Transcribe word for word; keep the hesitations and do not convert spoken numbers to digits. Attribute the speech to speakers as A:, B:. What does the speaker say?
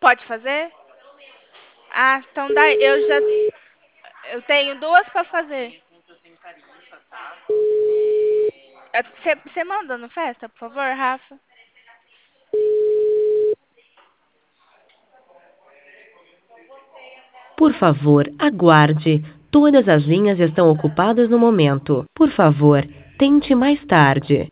A: Pode fazer? Ah, então dá, eu já eu tenho duas pra fazer. Você manda no festa, por favor, Rafa?
B: Por favor, aguarde. Todas as linhas estão ocupadas no momento. Por favor, tente mais tarde.